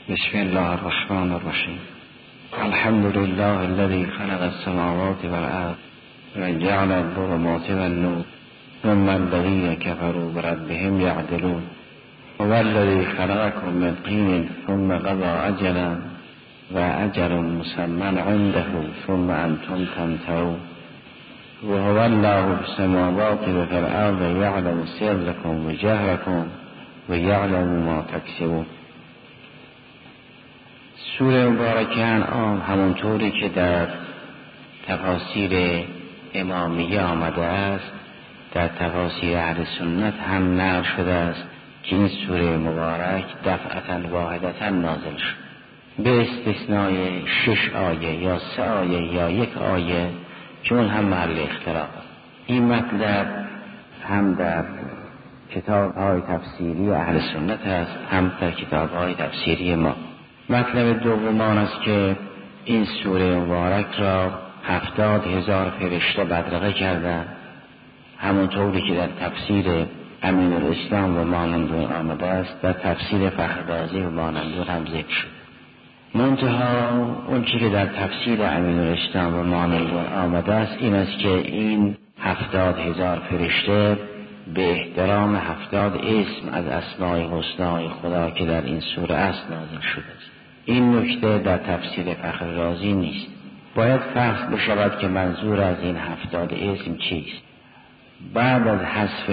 بسم الله الرحمن الرحیم. الحمد لله الذي خلق السماوات والارض وجعل الظلمات والنور ثم الذين كفروا بربهم يعدلون هو الذي خلقكم من طين ثم قضى اجلا واجل مسمى عنده ثم انتم تمترون وهو الله في السماوات وفي الارض يعلم سركم وجهركم ويعلم ما تكسبون. سوره مبارکه انعام همونطوری که در تفاسیر امامیه آمده است در تفاسیر اهل سنت هم نقل شده است که این سوره مبارک دفعتا واحدتا نازل شد به استثنای 6 آیه یا 3 آیه یا 1 آیه چون هم محل اختلاف. این مطلب هم در کتاب‌های تفسیری اهل سنت است هم در کتاب‌های تفسیری ما. مطلب دوم آن است که این سوره مبارک را 70,000 فرشته بدرقه کردند، همونطوری که در تفسیر امین الاسلام و مانندون آمده است، در تفسیر فخررازی و مانندون هم ذکر شد. منتها اون چیزی که در تفسیر امین الاسلام و مانندون آمده است این است که این 70,000 فرشته به احترام 70 اسم از اسماء الحسنی خدا که در این سوره است نازل شده است. این نکته در تفسیر فخررازی نیست. باید فحص بشود که منظور از این 70 اسم چیست. بعد از حذف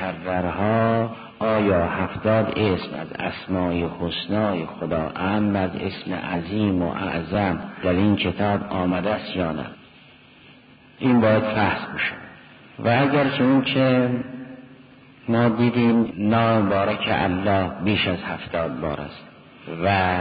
مکررها آیا 70 اسم از اسماء الحسنی خدا اند از اسم عظیم و اعظم در این کتاب آمده است یا نه؟ این باید فحص بشود. و اگر چون که ما دیدیم نام مبارک الله بیش از 70 بار است و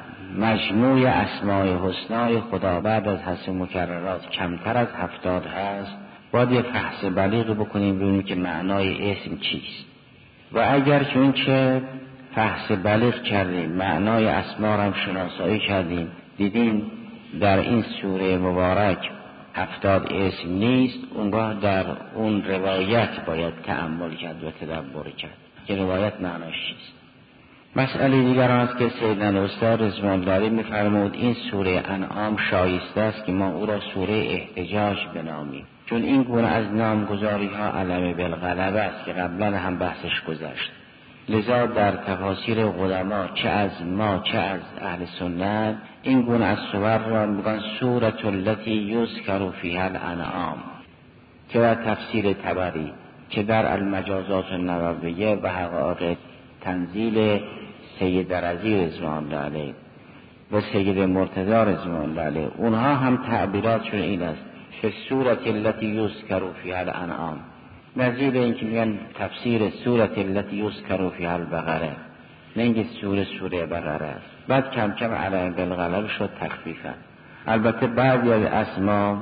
مجموع اسماء الحسنی خدا بعد از حذف مکررات کمتر از 70 هست، باید یه فحص بلیغ بکنیم ببینیم که معنای اسم چیست. و اگر چون که فحص بلیغ کردیم معنای اسما را هم شناسایی کردیم دیدیم در این سوره مبارک 70 اسم نیست، اونگاه در اون روایت باید تأمل کرد و تدبر کرد که روایت معناش چیست. مسئله دیگر است که سیدنا استاد رضوان الله علیه می‌فرمود این سوره انعام شایسته است که ما او را سوره احتجاج بنامیم، چون این گونه از نامگذاری ها علم بالغلبه است که قبلا هم بحثش گذشت. لذا در تفاسیر قدما چه از ما چه از اهل سنت این گونه از سور را میگن سورة التي یذکر فیها الانعام، که در تفسیر طبری که در المجازات النبویه و حقایق تنزیل سید رضی رضوان الله علیه و سید مرتضی رضوان الله علیه اونها هم تعبیراتشون این است که سورة التي یذکر فیها الانعام، نظیر این که میگن تفسیر سورة التي یذکر فیها البقره، نه اینکه سوره بقره است. بعد کم کم علیه بالغلبه شد تخفیفا. البته بعضی از اسما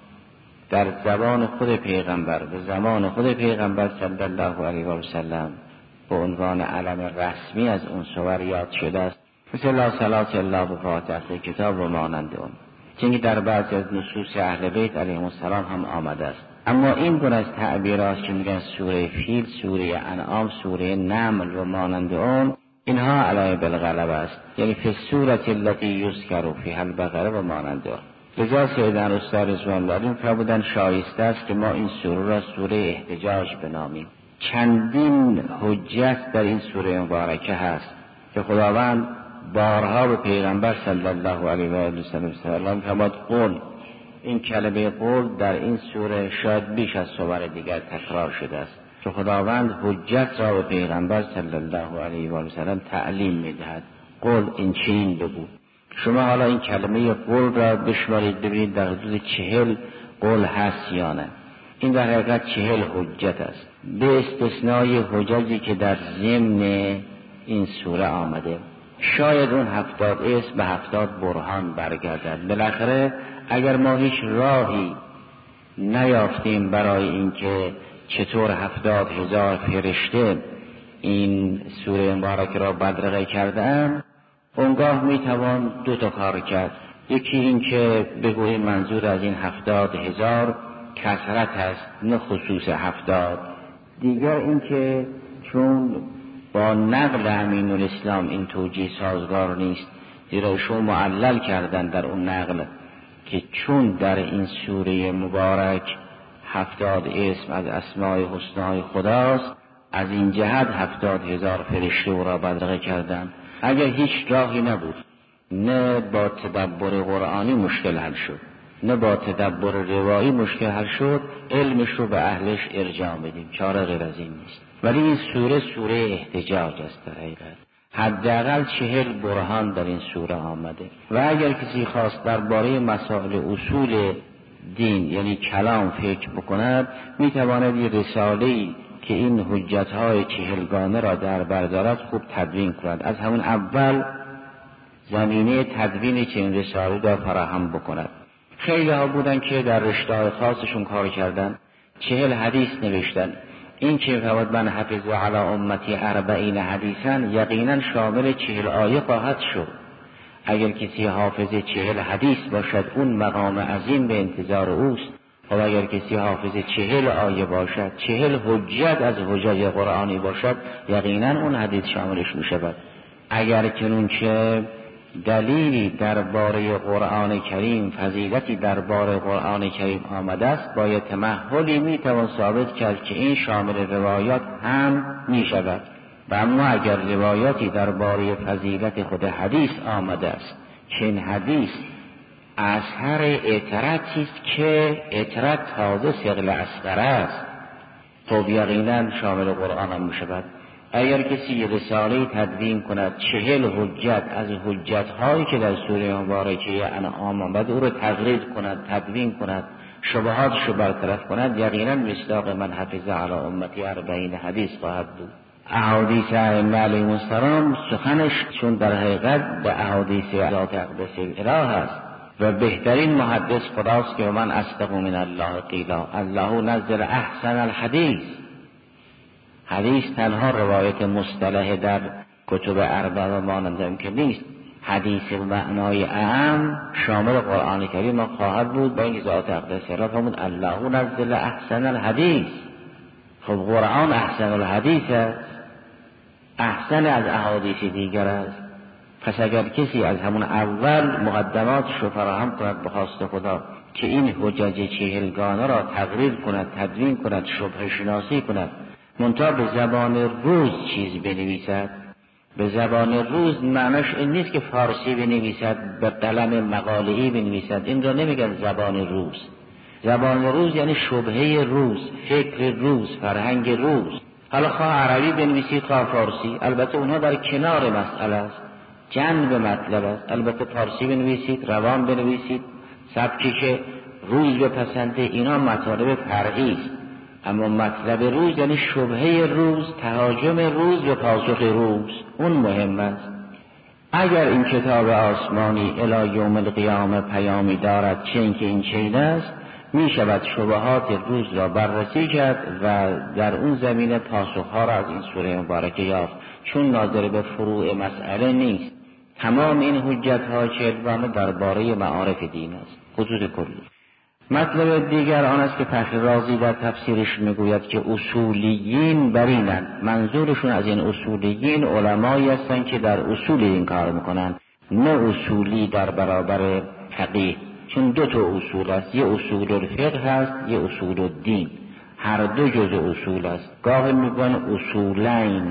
در زبان خود پیغمبر به زمان خود پیغمبر صلی الله علیه و سلم به عنوان علم رسمی از اون سور یاد شده است، مثل لا صلات الا بفاتحه کتاب و مانند اون، چون در بعضی از نصوص اهل بیت علیهم السلام هم آمده است. اما این گونه از تعبیرات که میگن سوره فیل، سوره انعام، سوره نمل و مانند اون، اینها علیه بالغلبه است، یعنی فی السوره التي یذکر فیها البقره و مانند اون. لذا سیدنا استاد رضوان الله علیه فرمودن شایسته است که ما این سوره را سوره احتجاج بنامیم. چندین حجت در این سوره مبارکه هست که خداوند بارها به پیغمبر صلی الله علیه و آله و سلم فرمود قول. این کلمه قول در این سوره شاید بیش از سور دیگر تکرار شده است که خداوند حجت را به پیغمبر صلی الله علیه و آله و سلم تعلیم می‌دهد. قول این چنین بگو. شما حالا این کلمه قول را بشمارید ببینید در حدود 40 قول هست یا نه. این در حقیقت 40 حجت است به استثنای حجتی که در ضمن این سوره آمده. شاید اون 70 اسم به 70 برهان برگردد. بالاخره اگر ما هیچ راهی نیافتیم برای اینکه چطور 70,000 فرشته این سوره مبارک را بدرقه کردن، اونگاه میتوان 2 تا کار کرد. یکی این که بگوییم منظور از این 70,000 کثرت است نه خصوص 70. دیگر این که چون با نقل امین الاسلام این توجیه سازگار نیست، زیرا ایشون معلل کردن در اون نقل که چون در این سوره مبارک 70 اسم از اسماء حسنای خداست، از این جهت 70,000 فرشته او را بدرقه کردند. اگر هیچ راهی نبود، نه با تدبر قرآنی مشکل حل شد، نه با تدبر روایی مشکل حل شد، علمش رو به اهلش ارجاع بدیم، چاره غیر از این نیست. ولی این سوره احتجاج است در حقیقت. حداقل 40 برهان در این سوره آمده و اگر کسی خواست درباره مسائل اصول دین یعنی کلام فکر بکند، میتواند یه رساله‌ای که این حجت‌های 40گانه را در بر دارد خوب تدوین کند، از همون اول زمینه تدوین چنین رساله را فراهم بکند. خیلی ها بودن که در رشته‌های خاصشون کار کردن، 40 حدیث نوشتن. این که فرمود من حفظ علی امتی 40 حدیثا، یقینا شامل 40 آیه خواهد شد. اگر کسی حافظ 40 حدیث باشد، اون مقام عظیم به انتظار اوست. و اگر کسی حافظ 40 آیه باشد، 40 حجت از حجج قرآنی باشد، یقینا اون حدیث شاملش می شود. اگر چنانچه دلیلی درباره قرآن کریم، فضیلتی درباره قرآن کریم آمده است، با تمهلی میتوان ثابت کرد که این شامل روایات هم می شود. و اما اگر روایاتی درباره فضیلت خود حدیث آمده است که این حدیث اثر اطرتی است که اطرت تازه ثقل اصغر است، خب یقینا شامل قرآن هم می شود. اگر کسی رساله تدوین کند 40 حجت از حجت‌هایی که در سوره مبارکه انعام آمد، او را تقریر کند، تدوین کند، شبهاتش رو برطرف کند، یقینا مصداق من حفظ علی امتی 40 حدیث خواهد بود. احادیث ائمه علیهم السلام سخنش چون در حقیقت به احادیث ذات اقدس اله است و بهترین محدث خداست که من اصدق من الله قیلا، الله نزل احسن الحدیث. حدیث تنها روایت مصطلح در کتب اربعه و مانند که نیست، حدیث معنای اعم شامل قرآن کریم خواهد بود. با این ذات اقدس را فرمود الله نزل احسن الحدیث. خب قرآن احسن الحدیث است، احسن از احادیث دیگر است. پس اگر کسی از همون اول مقدماتش رو فراهم کند به خواست خدا که این حجج 40گانه را تقریر کند، تدوین کند، شبهه شناسی کند، منتها به زبان روز چیز بنویسد. به زبان روز معنیش این نیست که فارسی بنویسد، به قلم مقاله‌ای بنویسد، این را نمیگن زبان روز. زبان روز یعنی شبهه روز، فکر روز، فرهنگ روز. حالا خواه عربی بنویسید خواه فارسی، البته اونها در کنار مسئله است، جنب مطلب است. البته فارسی بنویسید، روان بنویسید، سبکی که روز بپسنده، اینا مطالب فرعی است. اما مطلب روز یعنی شبهه روز، تهاجم روز به پاسخ روز، اون مهم است. اگر این کتاب آسمانی الی یوم القیامه پیامی دارد چه اینکه این چیز است، می شود شبهات روز را بررسی کرد و در اون زمینه پاسخها را از این سوره مبارکه یافت، چون ناظر به فروع مسئله نیست. تمام این حجت‌ها 40 درباره معارف دین است، خصوص کلی. مطلب دیگر آن است که فخر رازی در تفسیرش میگوید که اصولیین برینند. منظورشون از این اصولیین علمایی هستند که در اصول این کار میکنن، نه اصولی در برابر فقیه. چون 2 اصول است، یه اصول الفقه هست، یه اصول الدین. هر دو جزء اصول است. گاهی میگن اصولین.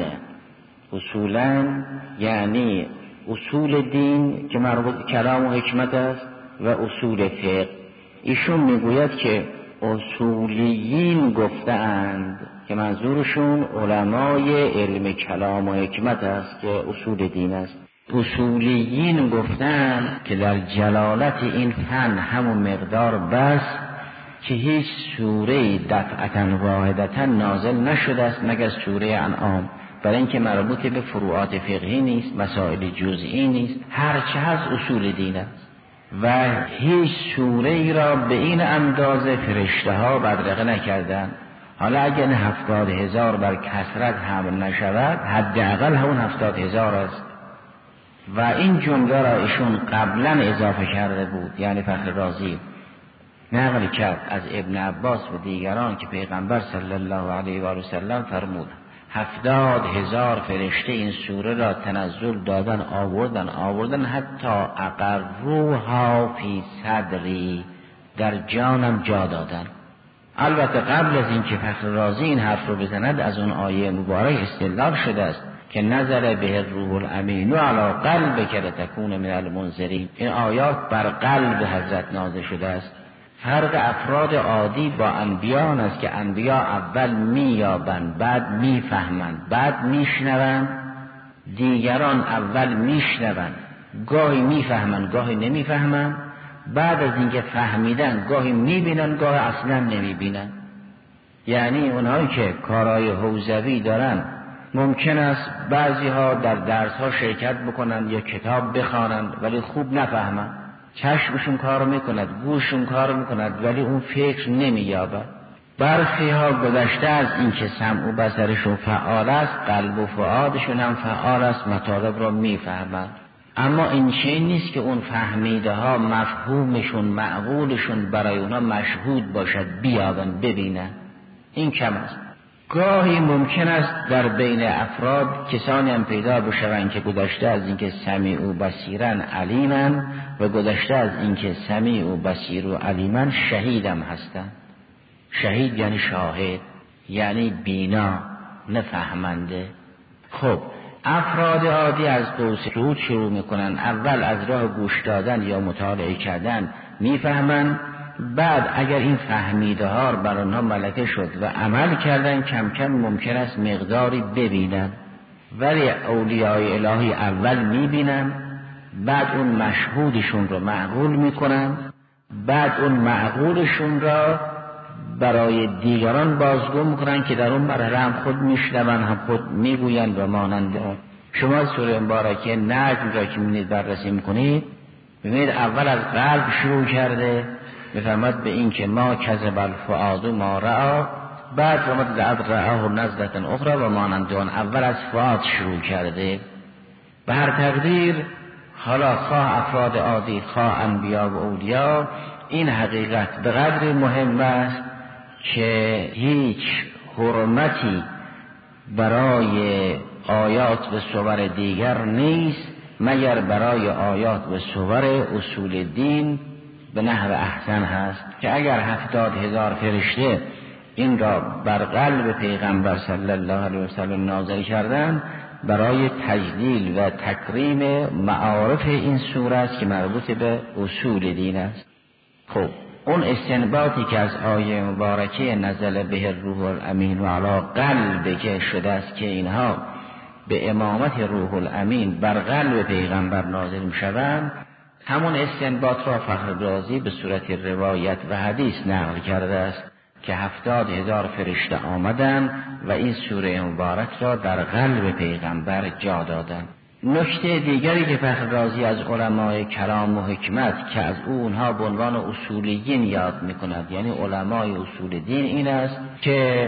اصولین یعنی اصول دین که مربوط کلام و حکمت است و اصول فقه. ایشون میگوید که اصولیین گفتند که منظورشون علمای علم کلام و حکمت است که اصول دین است. اصولیین گفتند که در جلالت این فن همون مقدار بس که هیچ سوره دفعتا واحدتا نازل نشده است مگر سوره انعام، برای اینکه مربوط به فروعات فقهی نیست، مسائل جزئی نیست، هرچه هست اصول دین است. و هیچ سوره ای را به این اندازه فرشته ها بدرقه نکردن. حالا اگر 70,000 بر کثرت حمل نشود، حداقل همون 70,000 است. و این جمله را ایشون قبلا اضافه کرده بود، یعنی فخر رازی نقل کرد از ابن عباس و دیگران که پیغمبر صلی الله علیه و سلم فرمود 70,000 فرشته این سوره را تنزل دادن آوردن حتی اقروها فی صدری، در جانم جا دادن. البته قبل از این که فخر رازی این حرف رو بزند از اون آیه مبارک استدلال شده است که نزل به الروح الامین علی قلبک لتکون من المنذرین. این آیات بر قلب حضرت نازل شده است. فرق افراد عادی با انبیان است که انبیا اول مییابند، بعد میفهمند، بعد میشنوند. دیگران اول میشنوند، گاهی میفهمند گاهی نمیفهمند، بعد از اینکه فهمیدن گاهی میبینن گاهی اصلا نمیبینن. یعنی اونهایی که کارهای حوزوی دارن ممکن است بعضی ها در درس ها شرکت بکنن یا کتاب بخوانند ولی خوب نفهمند. چشمشون کار میکند، گوششون کار میکند ولی اون فکر نمییابد. برخی ها گذشته از این که سمع و بصرشون فعال است، قلب و فؤادشون هم فعال است، مطالب را میفهمند. اما این چیز نیست که اون فهمیده ها مفهومشون معقولشون برای اونا مشهود باشد، بیابن ببینن. این کم است. گاهی ممکن است در بین افراد کسانی هم پیدا بشوند که گذشته از اینکه سمیع و بصیرن علیمن و گذشته از اینکه سمیع و بصیر و علیمن شهیدم هستند. شهید یعنی شاهد، یعنی بینا، نفهمنده. خب افراد عادی از قوس شهود شروع میکنن، اول از راه گوش دادن یا مطالعه کردن میفهمن، بعد اگر این فهمیده ها بر آنها ملکه شد و عمل کردن کم کم ممکن است مقداری ببینن. ولی اولیای الهی اول میبینن، بعد اون مشهودشون رو معقول میکنن، بعد اون معقولشون را برای دیگران بازگو میکنن که در اون مرحله هم خود میشنون هم خود میگوین و مانند اون. شما سوره مبارکه نجم را که میبینید بررسی میکنید، ببینید اول از قلب شروع کرده، میفرماد به این که ما کذب الفؤاد ما رأى، بعد فرمود لقد رآه نزلة اخرى و مانند اون. اول از فؤاد شروع کرده. به هر تقدیر حالا خواه افراد عادی خواه انبیا و اولیا، این حقیقت به قدر مهم است که هیچ حرمتی برای آیات و صور دیگر نیست مگر برای آیات و صور اصول دین به نحو احسن هست که اگر 70,000 فرشته این را بر قلب پیغمبر صلی الله علیه و سلم نازل کردن، برای تجلیل و تکریم معارف این سوره است که مربوط به اصول دین است. خب اون استنباطی که از آیه مبارکه نزل به الروح الامین و علی قلب که شده است که اینها به امامت روح الامین بر قلب پیغمبر نازل می شوند، همون استنباط را فخر رازی به صورت روایت و حدیث نقل کرده است که 70,000 فرشته آمدن و این سوره مبارک را در قلب پیغمبر جا دادند. نکته دیگری که فخر رازی از علمای کلام و حکمت که از اونها به عنوان اصولیین یاد میکند، یعنی علمای اصول دین، این است که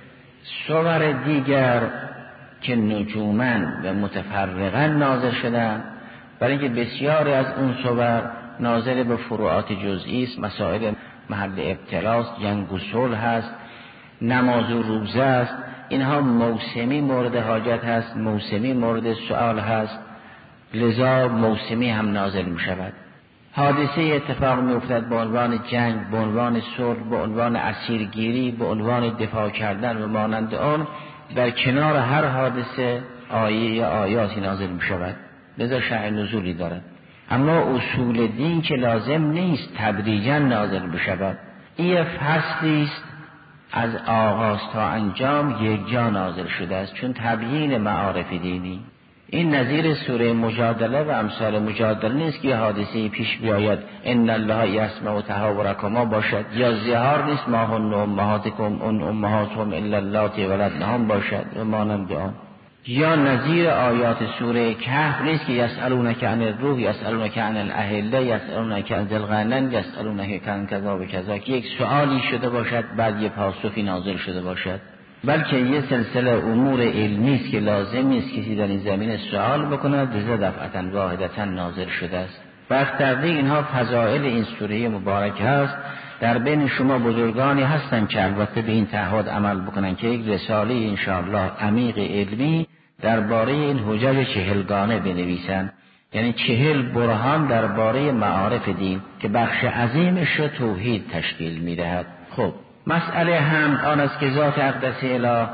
صور دیگر که نجومن و متفرقن نازل شدن، برای اینکه بسیاری از اون صور نازل به فروعات جزئی است، مسائل محل ابتلاست، جنگ و صلح هست، نماز و روزه است. اینها موسمی مورد حاجت هست، موسمی مورد سؤال هست، لذا موسمی هم نازل می شود. حادثه اتفاق می افتد به عنوان جنگ، به عنوان صلح، به عنوان اسیرگیری، به عنوان دفاع کردن و مانند آن، در کنار هر حادثه آیه یا آیاتی نازل می شود، لذا شأن نزولی دارد. اما اصول دین که لازم نیست تدریجا نازل بشود، این فصلی است از آغاز تا انجام یک جا نازل شده است، چون تبیین معارف دینی. این نظیر سوره مجادله و امثال مجادله نیست که حادثه پیش بیاید ان الله یسمع تحاورکما باشد، یا زهار نیست ما هن امهاتکم ان امهاتهم الا اللاتي ولدنهم باشد و مانند آن، یا نظیر آیات سوره کهف نیست که یسألونک عن الروح، یسألونک عن الاهله، یسألونک عن ذی القرنین، یسألونک عن کذا و کذا، که یک سؤالی شده باشد بعد یک پاسخی نازل شده باشد، بلکه یه سلسله امور علمی است که لازم نیست کسی در این زمینه سوال بکند، لذا دفعتا واحدتا نازل شده است. وقتی اینها فضائل این سوره مبارک هست در بین شما بزرگانی هستن که البته به این تعهد عمل بکنن که یک رساله انشاءالله عمیق علمی درباره این حجج 40گانه بنویسن، یعنی 40 برهان درباره معارف دین که بخش عظیمش را توحید تشکیل میدهد. خب مسئله حمد آن است که ذات اقدس اله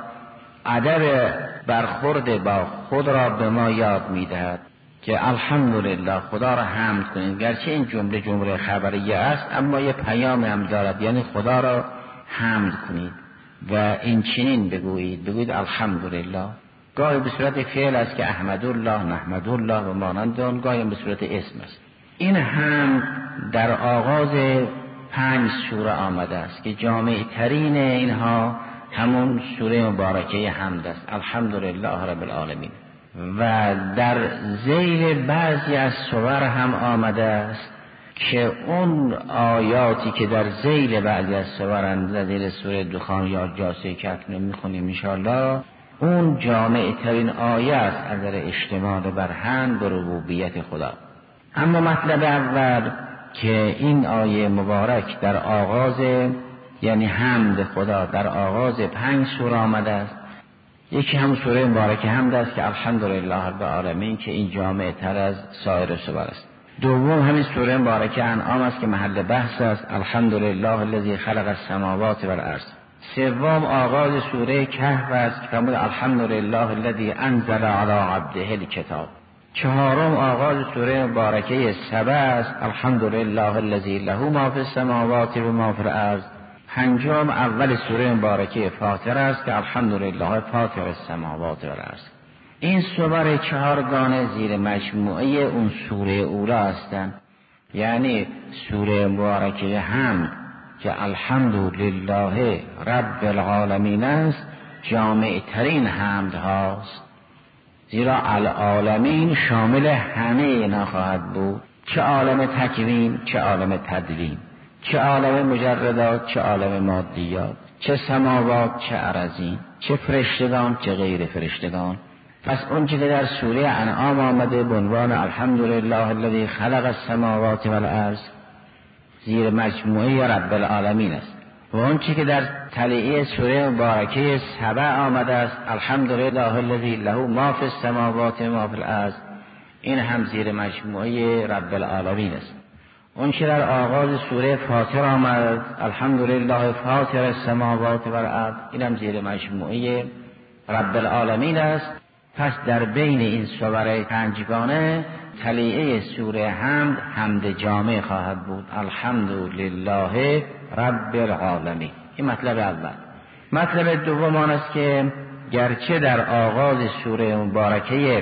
ادب برخورد با خود را به ما یاد میدهد که الحمدلله خدا را حمد کنید. گرچه این جمله خبریه است اما یه پیام هم دارد، یعنی خدا را حمد کنید و این چنین بگویید الحمدلله. گاهی به صورت فعل است که احمدالله، نحمدالله و مانند آن، گاهی به صورت اسم است. این حمد در آغاز 5 سوره آمده است که جامع ترین اینها همون سوره مبارکه حمد است، الحمدلله رب العالمین. و در ذیل بعضی از سور هم آمده است که اون آیاتی که در ذیل بعضی از سورند، در ذیل سوره دخان یا جاسیه که اکنون میخونیم انشاءالله، اون جامع ترین آیه است از نظر اشتمال بر حمد و ربوبیت خدا. اما مطلب اول که این آیه مبارک در آغاز، یعنی حمد خدا در آغاز 5 سوره آمده است. یکی هم سوره مبارکه حمد است که الحمدلله رب العالمین که این جامع تر از سایر سور است. دوم همین سوره مبارکه انعام است که محل بحث است، الحمدلله الذی خلق السماوات والارض. سوم آغاز سوره کهف است که فرمود الحمدلله الذی انزل علی عبده الکتاب. چهارم آغاز سوره مبارکه سبع است، الحمدلله الذی له ما فی السماوات و ما فی الارض. پنجم اول سوره مبارکه فاطر است که الحمدلله فاطر السماوات و الارض. این سور 4گانه زیر مجموعه اون سوره اولا هستند، یعنی سوره مبارکه حمد که الحمدلله رب العالمین است، جامع ترین حمد هاست، زیرا العالمین شامل همه اینا خواهد بود، چه عالم تکوین، چه عالم تدوین، چه عالم مجردات، چه عالم مادیات، چه سماوات، چه ارضین، چه فرشتگان، چه غیر فرشتگان. پس اون که در سوره انعام آمده به عنوان الحمدلله الذی خلق السماوات والارض زیر مجموعه رب العالمین است، و اون که در تلیعه سوره مبارکه سبع آمده است الحمدلله الذی له ما فی السماوات و ما فی الارض، این هم زیر مجموعه رب العالمین است. اون که در آغاز سوره فاطر آمد الحمدلله فاطر السماوات والارض، این هم زیر مجموعه رب العالمین است. پس در بین این سور 5گانه تلیعه سوره حمد جامع خواهد بود، الحمدلله رب العالمین. این مطلب اول. مطلب دوم آن است که گرچه در آغاز سوره مبارکه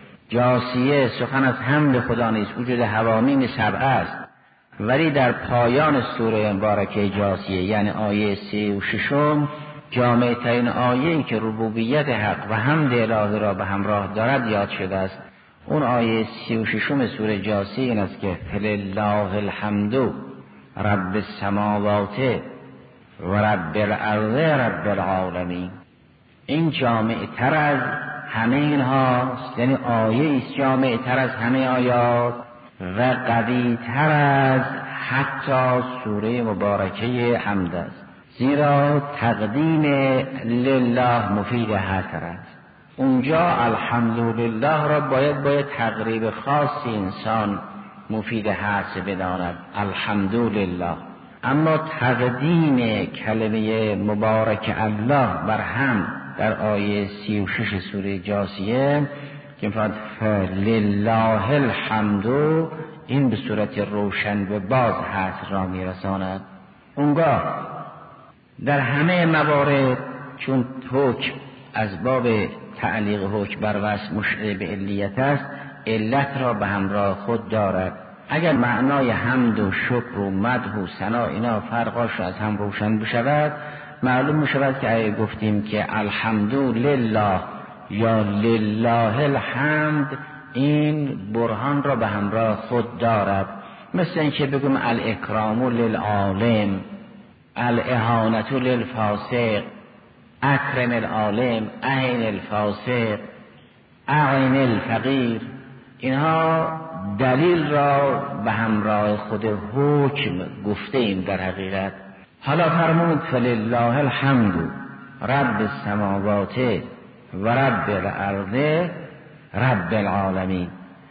جاسیه سخن از حمد خدا نیست، وجود حوامیم 7 است، ولی در پایان سوره مبارکه جاسیه یعنی آیه 36 جامع ترین آیه‌ای که ربوبیت حق و حمد الهی را به همراه دارد یاد شده است. اون آیه 36 سوره جاسیه این است که فلله الحمد رب السماوات و رب الارض رب العالمین. این جامع تر از همه اینهاست، یعنی آیه است جامع تر از همه آیات و قوی تر از حتی سوره مبارکه حمد است، زیرا تقدیم لله مفید حسر است. اونجا الحمدلله را باید تقریب خاصی انسان مفید حسر بداند، الحمدلله. اما تقدیم کلمه مبارک الله بر هم در آیه 36 سوره جاسیه که فلله الحمد، این به صورت روشن و باز حسر را میرساند. اونگاه در همه موارد چون حکم از باب تعلیق حکم بر وصف مشعر به علیت است، علت را به همراه خود دارد. اگر معنای حمد و شکر و مدح و ثنا اینا فرقاش از هم روشن بشود، معلوم میشود که اگه گفتیم که الحمدلله یا لله الحمد، این برهان را به همراه خود دارد. مثل اینکه بگم الاکرام للعالم، الاهانة للفاسق، اکرم العالم، اهین الفاسق، اعین الفقیر. اینها دلیل را به همراه خود حکم گفته ایم در حقیقت. حالا فرمود فلله الحمد رب السماوات و رب الارض رب العالمین.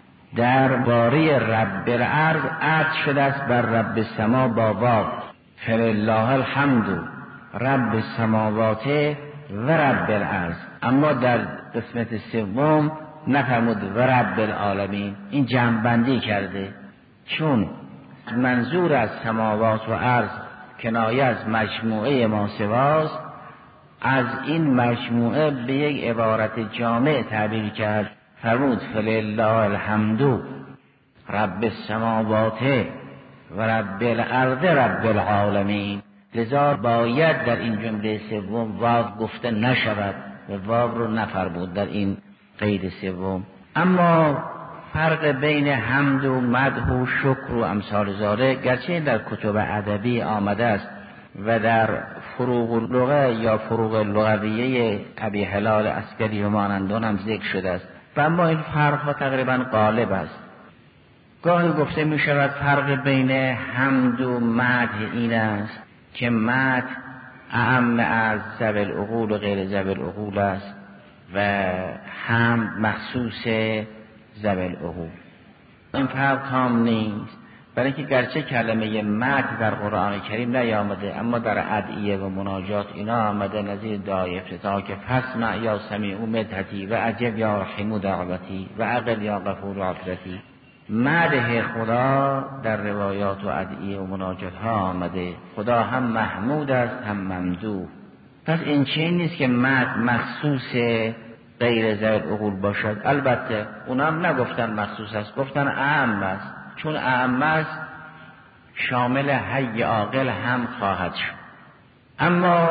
درباره رب الارض عطف شده است بر رب السما با واو، فلله الحمد رب السماوات و رب الارض. اما در قسمت سوم نفرمود و رب العالمین. این جمع بندی کرده، چون منظور از سماوات و ارض کنایه از مجموعه ما سواست، از این مجموعه به یک عبارت جامع تعبیر کرد، فرمود فلله الحمد رب السماوات و رب الارض رب العالمین. لذا باید در این جمله سوم واو گفته نشود و واو رو نفرمود در این قید سوم. اما فرق بین حمد و مدح و شکر و امثال ذالک گرچه در کتب ادبی آمده است و در فروغ اللغه یا فروغ لغویه ابی هلال عسکری و مانندان هم ذکر شده است و اما این فرق ها تقریبا غالب است. گاهی گفته می شود فرق بین حمد و مدح این است که مدح اعم از ذوی العقول و غیر ذوی العقول است و حمد مخصوص ذوی العقول. این فرق تام نیست، برای اینکه گرچه کلمه مدح در قرآن کریم نیامده اما در ادعیه و مناجات اینا آمده، نظیر دعای افتتاح که فسمع یا سمیع مدحتی و عجب یا رحیم دعوتی و عقل یا غفور و عفرتی. مدح خدا در روایات و ادعیه و مناجات ها آمده، خدا هم محمود است هم ممدوح. پس این چیزی نیست که مدح مخصوص غیر ذوی العقول باشد. البته اونا هم نگفتن مخصوص است، گفتن اعم است، چون اعم است شامل حی عاقل هم خواهد شد. اما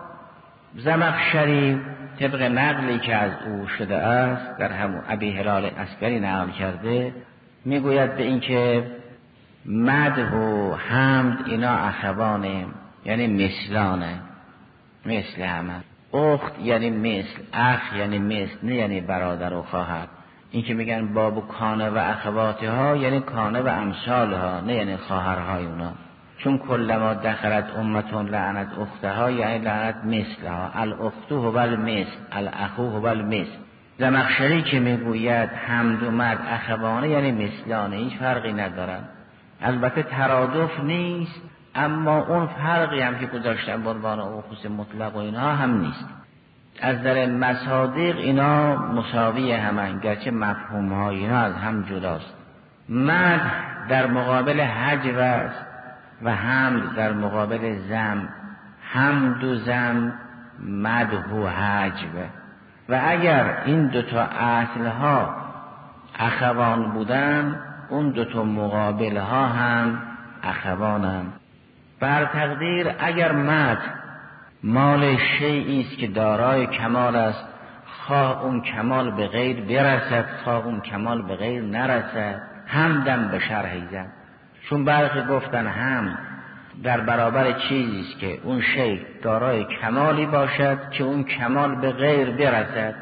زمخشری طبق نقلی که از او شده است در همون ابی هلال عسکری نقل کرده، میگوید به این که مدح و حمد اینا اخوانه، یعنی مثلانه، مثل همه. اخت یعنی مثل، اخ یعنی مثل، نه یعنی برادر و خواهر. این که میگن باب کانه و اخواتها یعنی کانه و امثالها، نه یعنی خواهرهای اونا. چون کلما دخلت امتون لعنت اختها یعنی لعنت مثلها، الاخت هو المثل الاخو هو المثل. زمخشری که میگوید حمد و مدح اخوانه یعنی مثلانه، هیچ فرقی ندارن. البته ترادف نیست، اما اون فرقی هم که گذاشتن به عنوان اخوص مطلق و اینها هم نیست. از نظر مصادیق اینا مساوی همن، گرچه مفهوم ها اینا از هم جداست. مدح در مقابل حجو است و حمد در مقابل ذم. حمد و ذم مدح و حجو. و اگر این دوتا اصل ها اخوان بودن، اون دوتا مقابل ها هم اخوانن. بر تقدیر اگر مدح مال شیئی است که دارای کمال است، خواه اون کمال به غیر برسد خواه اون کمال به غیر نرسد، حمدم به شرحی زد. چون برخی گفتن هم در برابر چیزی است که اون شیء دارای کمالی باشد که اون کمال به غیر برسد،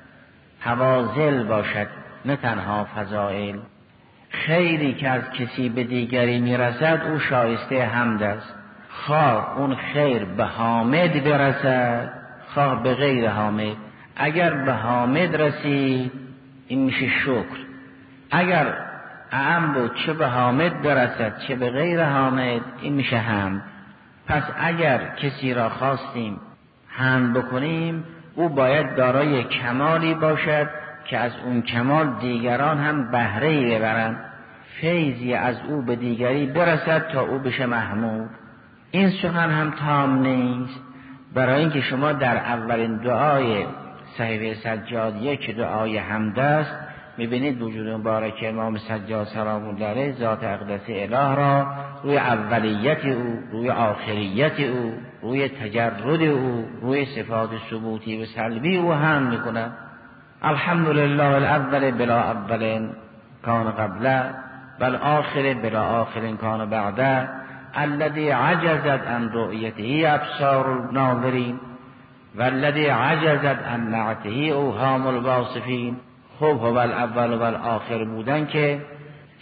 حواصل باشد نه تنها فضائل. خیری که از کسی به دیگری میرسد او شایسته حمد است، خواه اون خیر به حامد برسد خواه به غیر حامد. اگر به حامد رسید این میشه شکر، اگر اعم بود چه به حامد برسد چه به غیر حامد این میشه حمد. پس اگر کسی را خواستیم حمد بکنیم او باید دارای کمالی باشد که از اون کمال دیگران هم بهره‌ای ببرند، فیضی از او به دیگری برسد تا او بشه محمود. این سخن هم تام نیست، برای اینکه شما در اولین دعای صحیفه سجادیه که دعای حمد است میبینید وجود مبارک امام سجاد سلام الله علیه ذات اقدس اله را روی اولیت او، روی آخریت او، روی تجرد او، روی صفات ثبوتی و سلبی او حمد میکنه. الحمدلله الاول بلا اول کان قبله بل آخر بلا آخر کان بعده الذي عجزت عن رؤيته ابصار الناظرین والذي عجزت عن نعته اوهام الواصفین. خب هو الاول و الاخر بودن که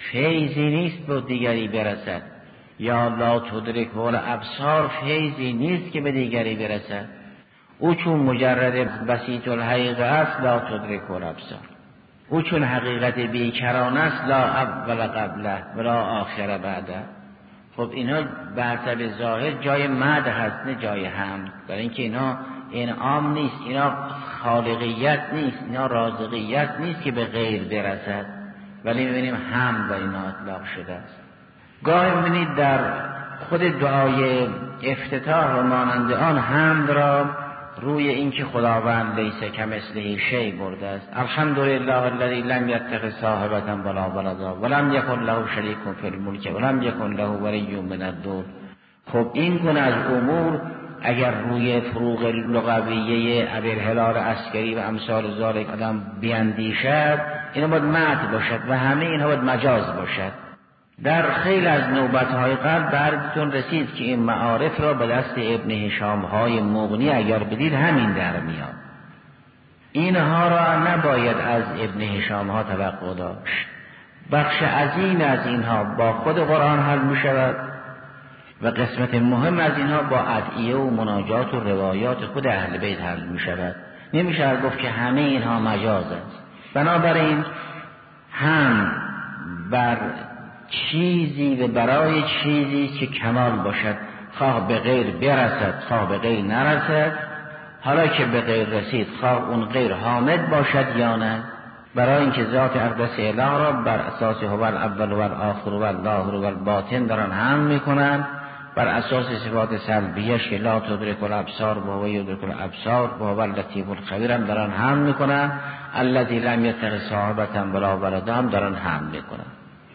فیضی نیست به دیگری برسد. یا لا تدرک الابصار فیضی نیست که به دیگری برسد. او چون مجرد بسیط الحقیقه است لا تدرک الابصار. او چون حقیقت بیکران است لا اول قبله ولا آخر بعده. خب اینا برطب ظاهر جای مدح هست نه جای حمد، برای اینکه اینا انعام نیست، اینا خالقیت نیست، اینا رازقیت نیست که به غیر برسد، ولی میبینیم حمد و اینا اطلاق شده است. گاهی میبینید در خود دعای افتتاح و مانند آن حمد را روی اینکه خداوند لیس کمثله شیء برده است. الحمدلله الذی لم یتخذ صاحبة ولا ولدا ولم یکن له شریک فی الملک ولم یکن له ولی من الذل. خب این گونه از امور اگر روی فروغ لغویه ابوالهلال عسکری و امثال ذالک آدم بیندیشد، اینا باید مدح باشد و همه اینها باید مجاز باشد. در خیلی از نوبت‌های قبل براتون رسید که این معارف را به دست ابن هشام‌های مغنی اگر بدید همین در میاد. اینها را نباید از ابن هشام‌ها توقع داشت. بخش عظیم از اینها با خود قرآن حل می‌شود و قسمت مهم از اینها با ادعیه و مناجات و روایات خود اهل بیت حل می‌شود. نمیشه گفت که همه اینها مجاز است. بنابراین هم بر چیزی و برای چیزی که کمال باشد، خواه به غیر برسد خواه به غیر نرسد، حالا که به غیر رسید خواه اون غیر حامد باشد یا نه، برای اینکه ذات اقدس اله را بر اساس هو الاول و الاخر و الظاهر و الباطن دارن هم میکنن، بر اساس صفات سلبیش که لا تدرک الابصار و هو یدرک الابصار و هو اللطیف الخبیر هم دارن هم میکنن، الذی لم یتخذ صاحبة ولا ولدا هم دارن هم میکنن.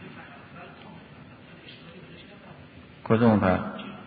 کدوم پر؟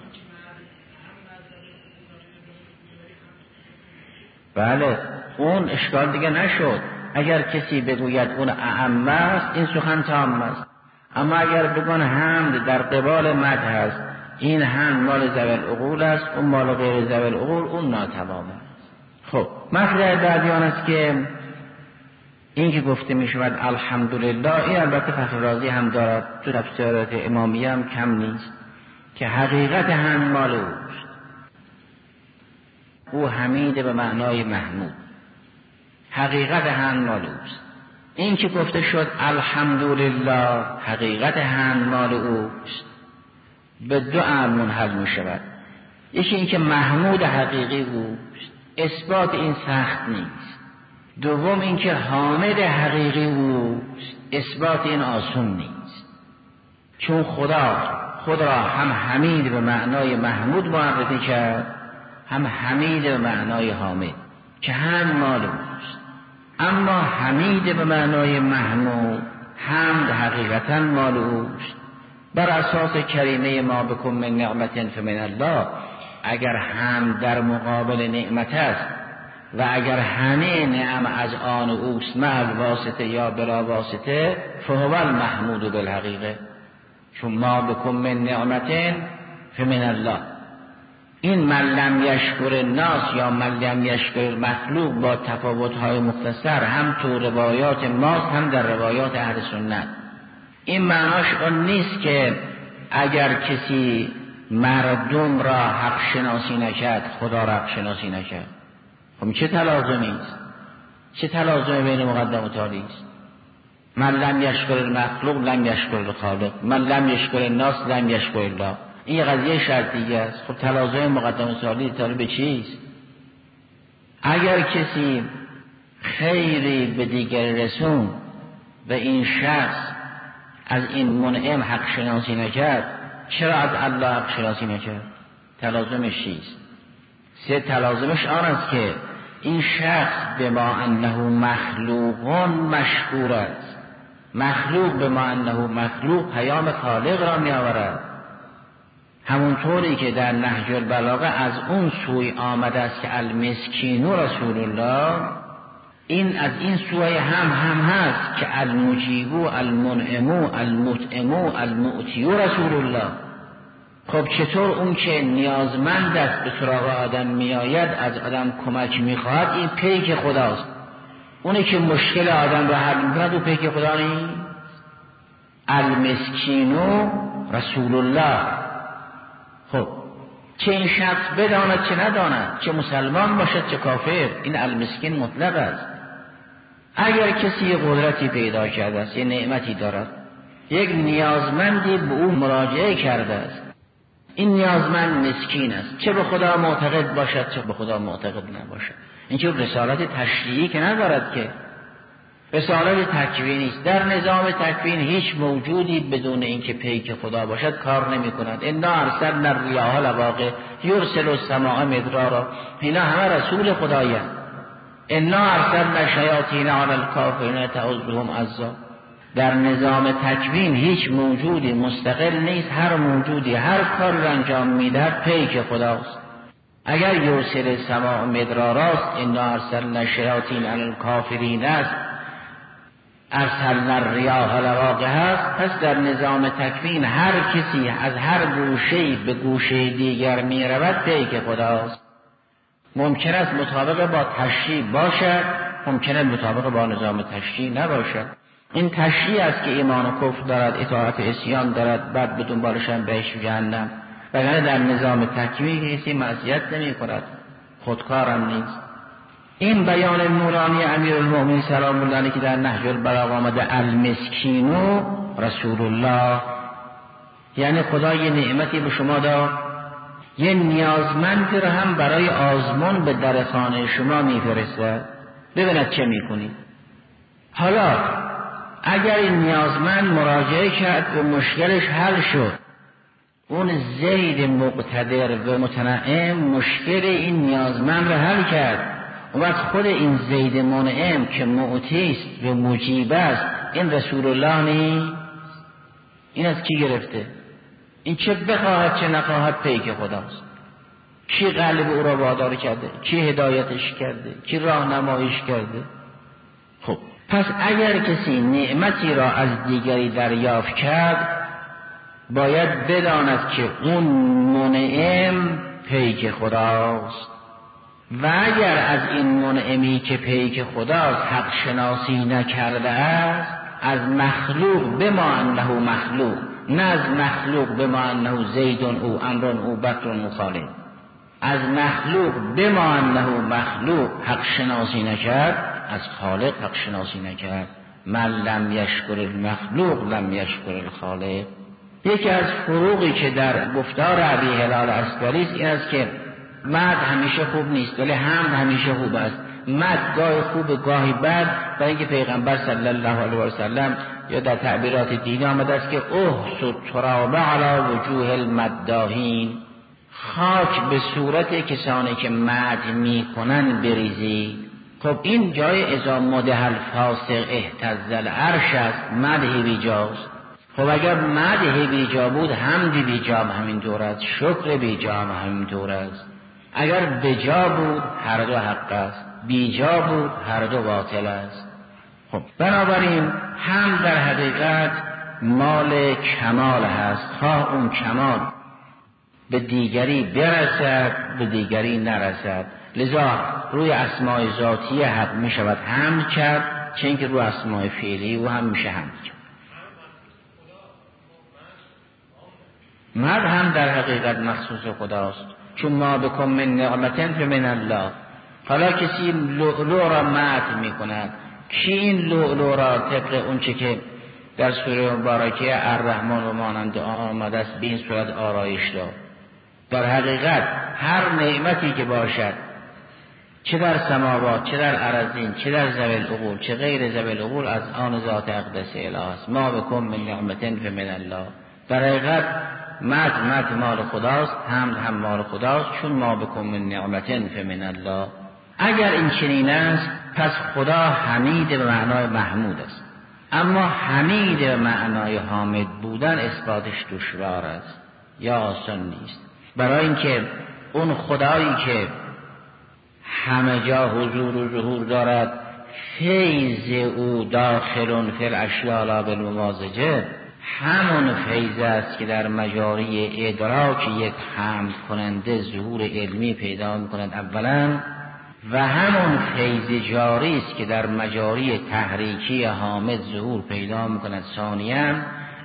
بله اون اشکال دیگه نشد. اگر کسی بگوید اون اعم است این سخن تام است، اما اگر بگن حمد در قبال مدح است، این حمد مال ذوی العقول است، اون مال غیر ذوی العقول، اون ناتمام است. خب مطلب بعدیان است که این که گفته می شود الحمدلله، این البته فخر رازی هم دارد، تو تفسیرات امامیه هم کم نیست که حقیقت حمد مال اوست. او حمید به معنای محمود، حقیقت حمد مال اوست. این که گفته شد الحمدلله حقیقت حمد مال اوست، به دو امر منحل می شود. یکی این که محمود حقیقی اوست، اثبات این سخت نیست. دوم این که حامد حقیقی اوست، اثبات این آسون نیست. چون خدا خود را هم حمید به معنای محمود معرفی کرد، هم حمید به معنای حامد که هم مال اوست. اما حمید به معنای محمود، حمد حقیقتا مال اوست. بر اساس کریمه ما بکن من نعمت فمن الله، اگر حمد در مقابل نعمت است و اگر همه نعم از آن اوست مع واسطه یا بلا واسطه، فهو المحمود بالحقیقه. چون ما بکن من نعمت فمن الله، این من لم یشکر الناس یا من لم یشکر المخلوق با تفاوت‌های مختصر هم تو روایات ماست هم در روایات اهل سنت. این معناش اون نیست که اگر کسی مردم را حق شناسی نکرد خدا را حق شناسی نکرد. خب چه تلازمی است؟ چه تلازمی بین مقدم و تالی است؟ من لم یشکر المخلوق لم یشکر الخالق، من لم یشکر الناس لم یشکر الله. این یه قضیه شرطیه است. خب تلازم مقدم و تالی به چیست؟ اگر کسی خیری به دیگر رسون و این شخص از این منعم حق شناسی نکرد، چرا از الله حق شناسی نکرد؟ تلازمش چیست؟ سه تلازمش آن است که این شخص به ما انه مخلوقون مشکور است. مخلوق به ما انه مخلوق پیام خالق را می آورد. همونطوری که در نهج البلاغه از اون سوی آمده است که المسکین رسول الله، این از این سوی هم هست که المجیبو المنعمو المطعمو المؤتیو رسول الله. خب چطور اون که نیازمند است به سراغ آدم میآید از آدم کمک میخواهد، این پیک خداست. اونی که مشکل آدم را حل میکند او پیک خدا نیست. المسکینو رسول الله. خب چه این شخص بداند چه نداند، چه مسلمان باشد چه کافر، این المسکین مطلق است. اگر کسی قدرتی پیدا کرده است، یه نعمتی دارد، یک نیازمندی به او مراجعه کرده است، این نیازمند مسکین است، چه به خدا معتقد باشد چه به خدا معتقد نباشد. این چه رسالت تشریعی که ندارد، که رسالت تکوینی است. در نظام تکوین هیچ موجودی بدون اینکه پیک خدا باشد کار نمی کند. انا ارسلنا الرياح لواقع یرسل السماء مدرارا، اینا همه رسول خدایند. انا ارسلنا الشیاطین علی الکافرین تعوذهم عزا. در نظام تکوین هیچ موجودی مستقل نیست، هر موجودی هر کار را انجام میدهد پیک خداست. اگر یرسل السماء مدراراست، انا ارسلنا الشیاطین علی الکافرین است، ارسلنا الرياح لواقع هست، پس در نظام تکوین هر کسی از هر گوشه‌ای به گوشه دیگر می رود پیک خداست. ممکن است مطابق با تشریع باشد، ممکن است مطابق با نظام تشریع نباشد. این تشریع است که ایمان و کفر دارد، اطاعت و عصیان دارد، بعد به دنبالش هم بهشت و جهنم. وگرنه در نظام تکوین کسی معصیت نمی کند، خودکارم نیست. این بیان نورانی امیرالمؤمنین سلام الله علیه که در نهج البلاغه آمده المسکینو رسول الله، یعنی خدا یه نعمتی به شما داد، یه نیازمند رو هم برای آزمون به در خانه شما میفرسته، ببیند چه میکنید. حالا اگر این نیازمند مراجعه کرد و مشکلش حل شد، اون زید مقتدر و متنعم مشکل این نیازمند رو حل کرد، و بعد خود این زید منعم که معطی است و مجیب است، این رسول الله نیست؟ این از کی گرفته؟ این چه بخواهد چه نخواهد پیک خداست. کی قلب او را وادار کرده؟ کی هدایتش کرده؟ کی راهنماییش کرده؟ خب پس اگر کسی نعمتی را از دیگری دریافت کرد، باید بداند که اون منعم پیک خداست. و اگر از این منعمی که پیک خداست حق شناسی نکرده است، از مخلوق بما انه مخلوق، نه از مخلوق بما انه زید او امر او بکر او خالد، از مخلوق بما انه مخلوق حق شناسی نکرد، از خالق حق شناسی نکرد. من لم یشکر المخلوق لم یشکر الخالق. یکی از فروقی که در گفتار ابی هلال عسکری است این است که مد همیشه خوب نیست ولی حمد همیشه خوب است. مد گاهی خوب گاهی بد، برای اینکه پیغمبر صلی الله علیه و سلم یا در تعبیرات دینی آمده است که احسد تراب علی وجوه المداهین، خاک به صورت کسانی که مد میکنن بریزی. خب این جای اذا مدح الفاسق اهتز العرش است، مدح بیجاست. خب اگر مدح بیجا بود حمد بیجا همین دور است، شکر بیجا همین دور است. اگر بجا بود هر دو حق است، بیجا بود هر دو باطل است. خب بنابراین هم در حقیقت مال کمال هست، خواه اون کمال به دیگری برسد به دیگری نرسد. لذا روی اسماء ذاتی حق می شود حمد کرد، چون که روی اسماء فعلی او هم میشه حمد کرد. مد هم در حقیقت مخصوص خداست، چون ما بکن من نعمتن فمن الله. حالا کسی لؤلؤ را مد می کند، کی این لؤلؤ را طبق اون چه که در سوره مبارکه الرحمن و مانند آمده است به این صورت آرایش داد. در حقیقت هر نعمتی که باشد، چه در سماوات چه در ارضین چه در ذوی العقول چه غیر ذوی العقول، از آن ذات اقدس اله است. ما بکن من نعمتن فمن الله. در حقیقت مد مال خداست، حمد هم مال خداست، چون ما بکن من نعمتن فمن الله. اگر این چنین است پس خدا حمید به معنای محمود است، اما حمید به معنای حامد بودن اثباتش دشوار است یا آسان نیست. برای اینکه اون خدایی که همه جا حضور و ظهور دارد، فیض او داخلون فی الاشیاء لا بالممازجه، همون فیض است که در مجاری ادراک یک حمد کننده ظهور علمی پیدا می‌کند اولا، و همون فیض جاری است که در مجاری تحریکی حامد ظهور پیدا می‌کند ثانیاً.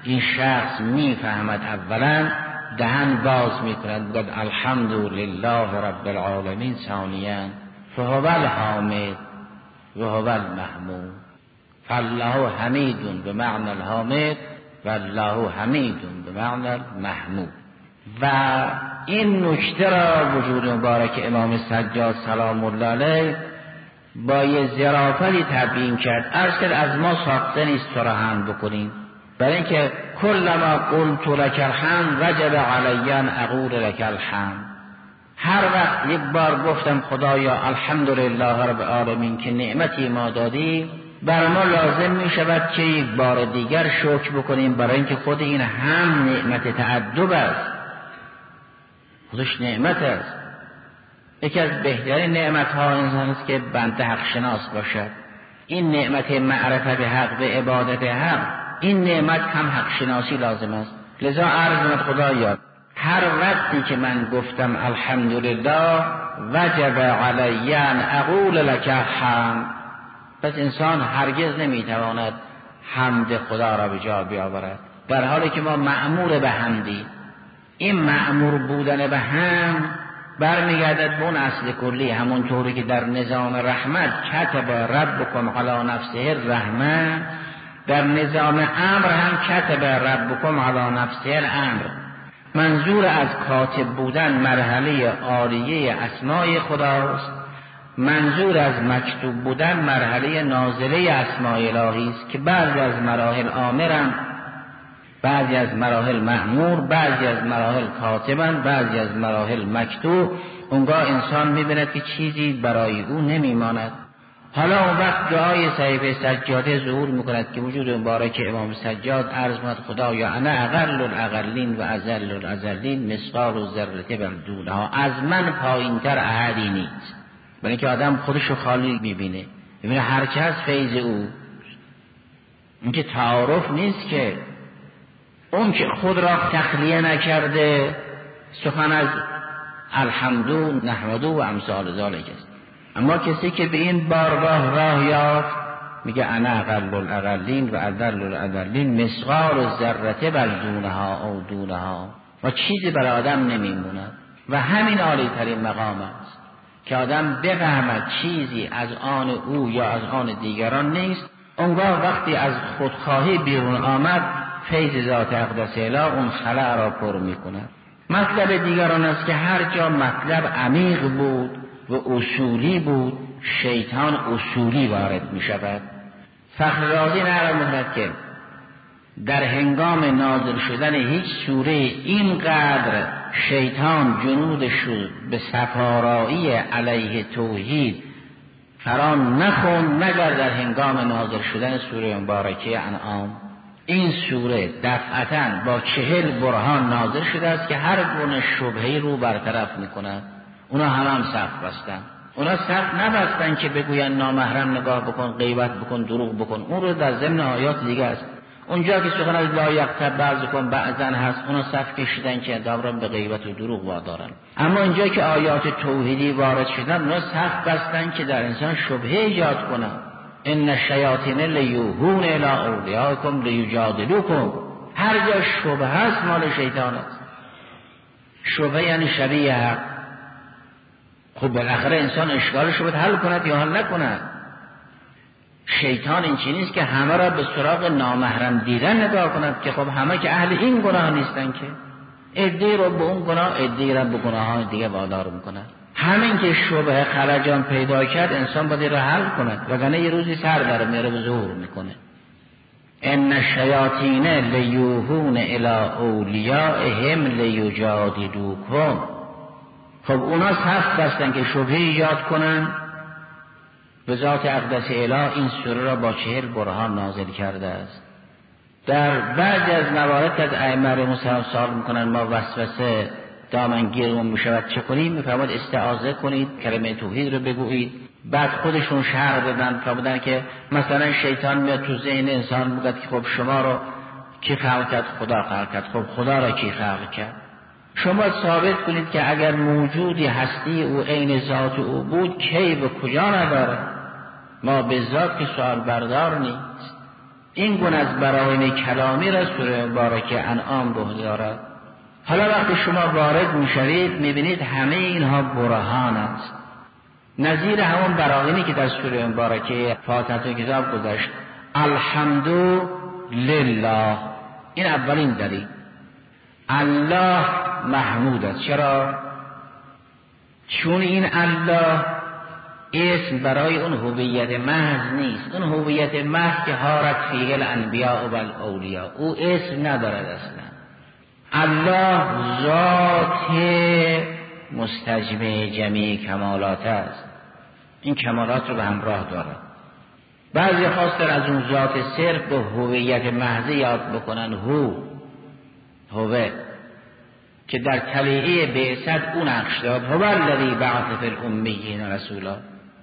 این شخص میفهمد اولا دهن باز میکند بگوید الحمدلله رب العالمین، ثانیا فهو الحامد و هو المحمود، فالله حمید به معنی الحامد و الله حمید به معنی المحمود. و این نکته را وجود مبارک امام سجاد سلام الله علیه با یه ظرافتی تبیین کرد. عرض کرد از ما ساخته نیست صراحاً بکنیم، برای اینکه کلما قلت لک الحمد وجب علی ان اقول لک الحمد. هر وقت یک بار گفتم خدایا الحمدلله رب العالمین که نعمتی ما دادی، بر ما لازم می شود که یک بار دیگر شکر بکنیم، برای اینکه خود این هم نعمت تعدب است، خودش نعمت است. یکی از بهترین نعمت ها انسان است که بنده حق شناس باشد. این نعمت معرفت حق و عبادت حق، این نعمت هم حق شناسی لازم است. لذا عرض کنم خدایا هر وقتی که من گفتم الحمدلله وجب علی ان اقول لک الحمد، پس انسان هرگز نمیتواند حمد خدا را به جا بیاورد، در حالی که ما مأمور به حمدی. این مأمور بودن به حمد برمیگردد به اون اصل کلی، همون طوری که در نظام رحمت کتب ربکم علی نفسه الرحمه، در نظام امر هم کتب ربکم علی نفسه الامر. منظور از کاتب بودن مرحله عالیه اسمای خداست، منظور از مکتوب بودن مرحله نازله اسمای الهی است که بعضی از مراحل آمرن، بعضی از مراحل مأمور، بعضی از مراحل کاتبن، بعضی از مراحل مکتوب. اونگاه انسان می‌بیند که چیزی برای او نمیماند. حالا اون وقت دعای صحیفه سجاده ظهور میکند که وجود مبارک امام سجاد عرض کند خدایا انا اقل الاقلین و اذل الازلین مثقال الذره بل دونها، از من پایینتر احدی نیست. برای اینکه آدم خودشو خالی میبینه هر چه از فیض او. اینکه تعارف نیست که اون که خود را تخلیه نکرده سخن از الحمدو نحمدو و امثال ذالک است. اما کسی که به این بارگاه راه یافت میگه انا اقل الاقلین و اذل الازلین مثقال الذره بل دونها او دونها، و چیزی برای آدم نمیموند. و همین عالی ترین مقام است که آدم بفهمد چیزی از آن او یا از آن دیگران نیست. اونگاه وقتی از خودخواهی بیرون آمد فیض ذات اقدس اله اون خلأ را پر میکند. مطلب دیگران است که هر جا مطلب عمیق بود و اصولی بود شیطان اصولی وارد می شود. فخر رازی نقل می‌کند که در هنگام نازل شدن هیچ سوره اینقدر شیطان جنودش به صفارایی علیه توحید فران نخوند مگر در هنگام نازل شدن سوره مبارکه انعام. این سوره دفعتاً با 40 برهان نازل شده است که هر گونه شبهه‌ای رو برطرف می‌کند. اونا هم صف بستن. اونا صف نبستن که بگوین نامحرم نگاه بکن، غیبت بکن، دروغ بکن. اون رو در ضمن آیات دیگه است. اونجا که سخن از لا یغتب بعضکم بعضا هست، اونا صف کشیدن که داوران به غیبت و دروغ وادارن. اما اینجا که آیات توحیدی وارد شدن، اونا صف بستن که در انسان شبهه ایجاد کنن. ان الشیاطین لیوحون الی اولیاءکم لیجادلوکم. هر جا شبهه است مال شیطان است. شبهه یعنی شبیه حق. خب بالاخره انسان اشکالش رو باید حل کند یا حل نکند. شیطان این چیزی نیست که همه را به سراغ نامحرم دیدن نگاه کند که خب همه که اهل این گناه نیستن، که عده‌ای رو به اون گناه، عده‌ای را به گناهان دیگه وادار میکنند. همین که شبهه خلجان پیدا کرد انسان باید را حل کند، وگرنه یه روزی سر در میره به ظهور میکنه. ان الشیاطین لیوحون الی اولیائهم لیجادلوکم. خب اونا صف بستن که شبهه ایجاد کنن. به ذات اقدس اله این سوره را با 40 برهان نازل کرده است. در بعضی از موارد از ائمه مسلمان سوال میکنن ما وسوسه دامنگیرمون میشود چه کنیم؟ میفرماد استعاذه کنید، کلمه توحید رو بگویید. بعد خودشون شرح دادن فرمودن که مثلا شیطان میاد تو ذهن انسان میگه که خب شما رو کی خلق کرد؟ خدا خلق کرد. خب خدا را کی خلق کرد؟ شما ثابت کنید که اگر موجودی هستی او عین ذات او بود کی و کجا نداره. ما به ذات که سوال بردار نیست. این گونه از براهین کلامی را سوره مبارکه انعام به عهده دارد. حالا وقتی شما وارد میشوید میبینید همه اینها برهان است، نظیر همون براهینی که در سوره مبارکه فاتحه کتاب گذشت. الحمد لله، این اولین دلیل. الله محمود است. چرا؟ چون این الله اسم برای اون هویت محض نیست. اون هویت محض که حارت فیه الانبیاء و الاولیاء، او اسم ندارد اصلا. الله ذات مستجمع جمیع کمالات است، این کمالات رو به همراه دارد. بعضی خواستن از اون ذات صرف به هویت محض یاد بکنن، هوه که در طلیعه بعثت اون نقش داد. هو الذی بعث فی الامیین رسولا،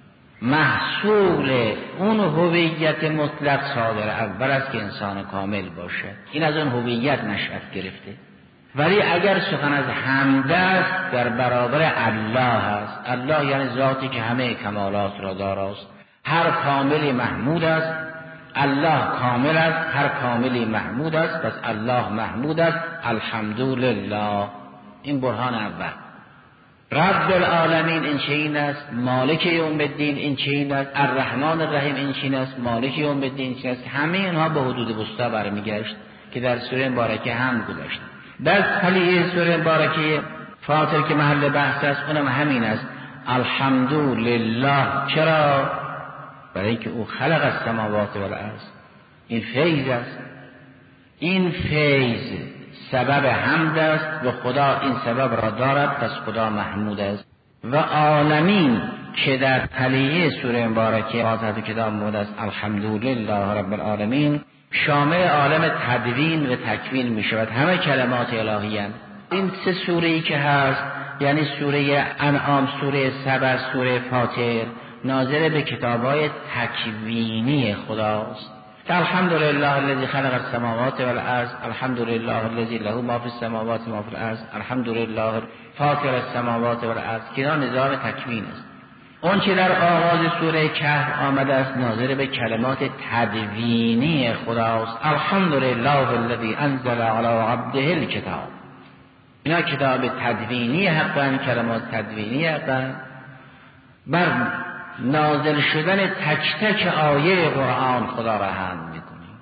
محصول اون هویت مطلق صادر اول است که انسان کامل باشه. این از اون هویت نشأت گرفته. ولی اگر سخن از حمد است در برابر الله است. الله یعنی ذاتی که همه کمالات را داراست، هر کاملی محمود است. الله کامل است، هر کاملی محمود است، پس الله محمود است. الحمدلله، این برهان اول. رب العالمین این چنین است، مالک یوم الدین این چنین است، الرحمن الرحیم این چنین است، مالک یوم الدین این چنین است. همه اینها به حدود وسطا برمیگشت که در سوره مبارکه هم گذشت. در طلیعه سوره مبارکه فاطر که محل بحث است اونم همین است، الحمدلله. چرا؟ برای اینکه او خلق السماوات و الارض. این فیض است، این فیض سبب حمد است و خدا این سبب را دارد، پس خدا محمود است. و عالمین که در طلیعه سوره مبارکه فاتحه کتاب مود است الحمدلله رب العالمین، شامل عالم تدوین و تکوین می شود. همه کلمات الهی هستند. این سه سوره‌ای که هست، یعنی سوره انعام، سوره سبع، سوره فاطر، ناظر به کتاب‌های تکوینی خداست. الحمدلله الذی خلق السماوات والارض، الحمدلله الذی له ما فی السماوات و ما فی الارض، الحمدلله فاطر السماوات والارض، که نظام تکوین است. اون که در آغاز سوره کهف آمده است ناظر به کلمات تدوینی خداست. الحمدلله الذی انزل علی عبده الکتاب، اینا کتاب تدوینی حقا، کلمات تدوینی حقا. بر نازل شدن تک تک آیه قرآن خدا را حمد میکنیم.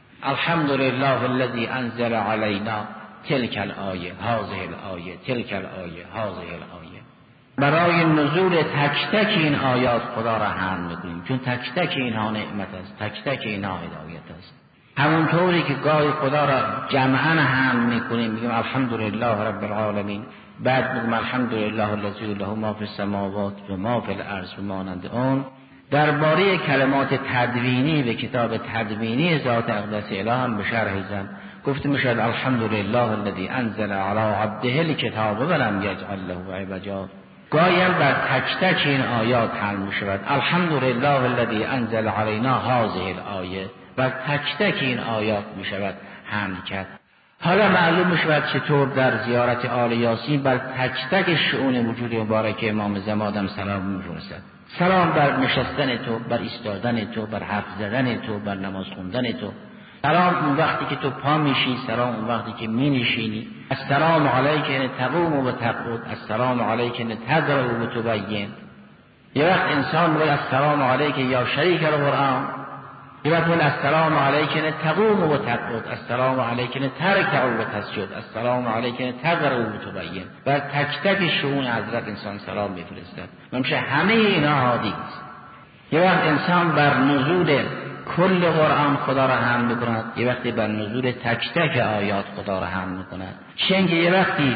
الحمدلله الذی انزل علینا تلک الآیه هذه الآیه تلک الآیه هذه الآیه. برای نزول تک تک این آیات خدا را حمد میکنیم، چون تک تک اینها نعمت است، تک تک اینها هدایت است. همونطوری که گاهی خدا را جمعاً حمد میکنیم، میگیم الحمدلله رب العالمین، بعد میگیم الحمدلله الذی له ما فی السماوات و ما فی الارض و مانند اون. درباره کلمات تدوینی و کتاب تدوینی ذات اقدس اله هم به شرح زن گفته میشد الحمدلله الذی انزل علی عبده الکتاب و لم یجعل له عوجا. گاهی هم بر تک تک این آیات حمد میشود. الحمدلله الذی انزل علینا هذه الآیه، بر تک تک این آیات میشود حمد کرد. حالا معلوم میشود چطور در زیارت آل یاسین بر تک تک شؤون وجود مبارک امام زمان سلام میفرستد. سلام بر نشستن تو، بر ایستادن تو، بر حرف زدن تو، بر نماز خوندن تو. سلام اون وقتی که تو پا میشی، سلام اون وقتی که می نشینی. السلام علیک ان تقوم و تقعد، السلام علیک ان تقرأ و تبین. یه وقت انسان میگه السلام علیک یا شریک القرآن، یه وقت میگه السلام علیک ان تقوم و تقعد، السلام علیک ان ترکع و تسجد، السلام علیک ان تقرأ و تبین. بر تک تک شؤون حضرت انسان سلام میفرستد. میشه همه اینا عادی است. یه وقت انسان بر نزول کل قرآن خدا را حمد میکند، یه وقتی بر نزول تک تک آیات خدا را حمد میکند. چنانکه یه وقتی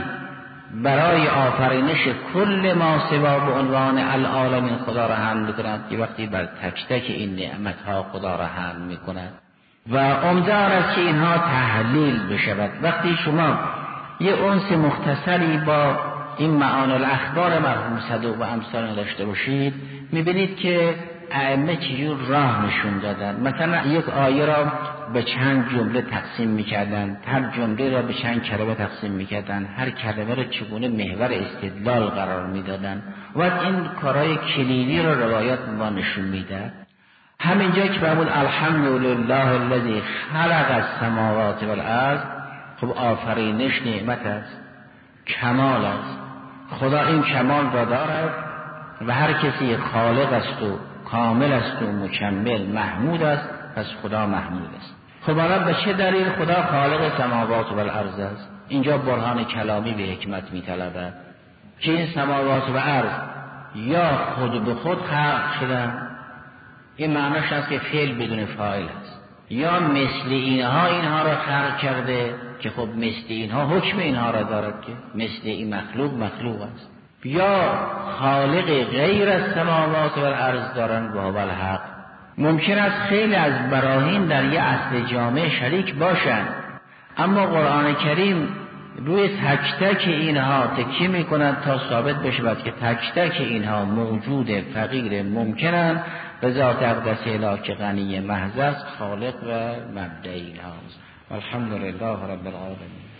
برای آفرینش کل ما سوا به عنوان العالمین خدا را حمد میکند، یه وقتی بر تک تک این نعمتها خدا را حمد میکند. و امیدوار است که اینها تحلیل بشود. وقتی شما یه انس مختصری با این معانی الاخبار مرحوم صدوق و امثال داشته باشید، میبینید که ائمه چجور راه نشون دادن. مثلا یک آیه را به چند جمله تقسیم میکردن، هر جمله را به چند کلمه تقسیم میکردن، هر کلمه را چگونه محور استدلال قرار میدادن و این کارهای کلیدی را روایات ما نشون میداد. همینجا که بمون الحمدلله الذی خلق السماوات والارض، خب آفرینش نعمت است، کمال است. خدا این کمال را دارد و هر کسی خالق است و کامل است و مکمل محمود است، پس خدا محمود است. خب حالا به چه دلیل خدا خالق سماوات و الارض است؟ اینجا برهان کلامی به حکمت می‌طلبد که این سماوات و ارض یا خود به خود خلق شدن، این معناش است که فعل بدون فاعل است، یا مثل اینها را خلق کرده که خب مثل اینها حکم اینها را دارد که مثل این مخلوق است، یا خالق غیر از سماوات و الارض دارن و هو الحق. ممکن است خیلی از براهین در یه اصل جامع شریک باشند، اما قرآن کریم روی تک تک اینها تکیه میکنند تا ثابت بشود که تک تک اینها موجود فقیر ممکنند به ذات اقدس الهی که غنی محض است، خالق و مبدأ اینهاست. الحمدلله رب العالمین.